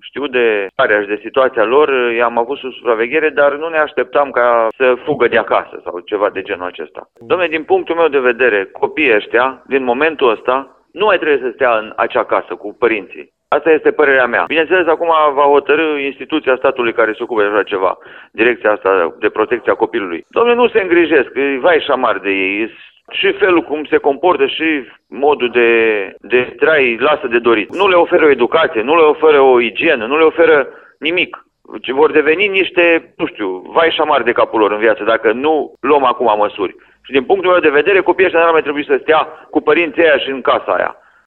știut de starea și de situația lor, i-am avut sub supraveghere, dar nu ne așteptam ca să fugă de acasă sau ceva de genul acesta. Dom'le, din punctul meu de vedere, copiii ăștia, din momentul ăsta, nu mai trebuie să stea în acea casă cu părinții. Asta este părerea mea. Bineînțeles, acum va hotărî instituția statului care se ocupă de așa ceva, direcția asta de protecție a copilului. Dom'le, nu se îngrijesc, vai șamar de ei. Și felul cum se comportă și modul de trai lasă de dorit. Nu le oferă o educație, nu le oferă o igienă, nu le oferă nimic. Vor deveni niște, nu știu, vai șamari de capul lor în viață dacă nu luăm acum măsuri. Și din punctul meu de vedere, copiii ăștia n-ar mai trebui să stea cu părinții aia și în casa aia.